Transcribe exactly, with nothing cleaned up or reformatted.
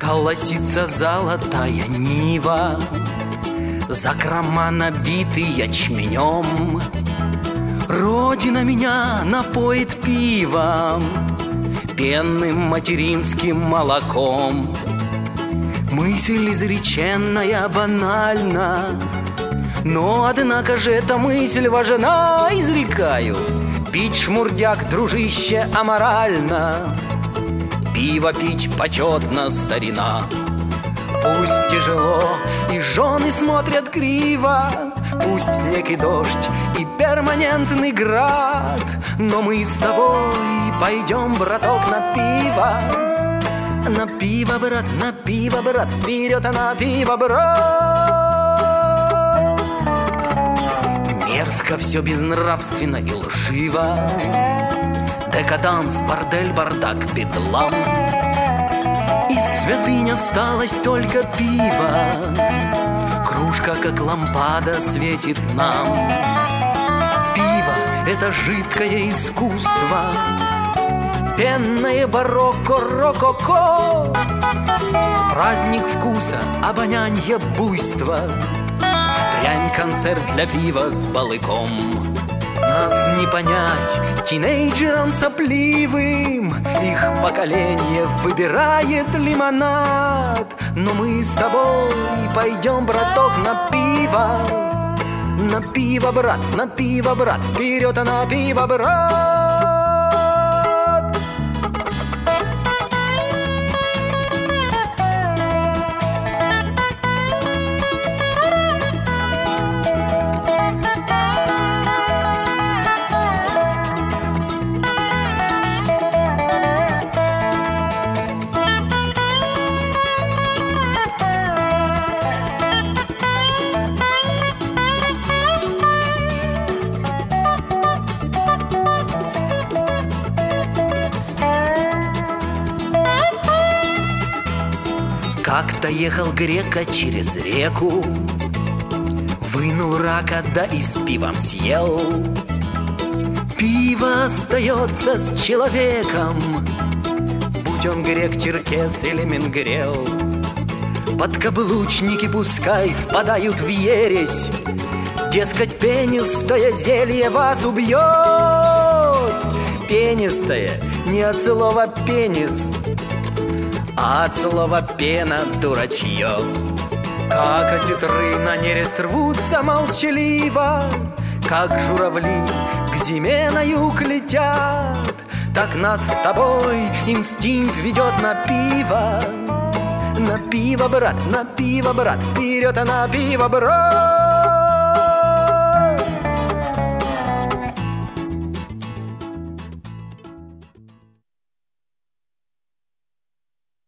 колосится золотая нива, закрома набиты ячменем. Родина меня напоит пивом, пенным материнским молоком. Мысль изреченная банальна, но однако же эта мысль важна. Изрекаю: пить шмурдяк, дружище, аморально. Пиво пить почетно, старина. Пусть тяжело и жены смотрят криво, пусть снег и дождь и перманентный град, но мы с тобой пойдем, браток, на пиво. На пиво, брат, на пиво, брат, вперед, а на пиво, брат. Мерзко все, безнравственно и лживо, декаданс, бордель, бардак, бедлам. Из святынь осталось только пиво, кружка, как лампада, светит нам. Пиво — это жидкое искусство, пенное барокко, рококо, праздник вкуса, обонянья, буйства, впрямь концерт для пива с балыком. Нас не понять тинейджерам сопливым, их поколение выбирает лимонад, но мы с тобой пойдем, браток, на пиво. На пиво, брат, на пиво, брат, вперед, а на пиво, брат. Как-то ехал грека через реку, вынул рака, да и с пивом съел. Пиво остается с человеком, будь он грек, черкес или менгрел. Подкаблучники пускай впадают в ересь, дескать, пенистое зелье вас убьет. Пенистое не от слова пенис, а от слова пена, дурачье. Как осетры на нерест рвутся молчаливо, как журавли к зиме на юг летят, так нас с тобой инстинкт ведет на пиво. На пиво, брат, на пиво, брат, вперед, а на пиво, брат.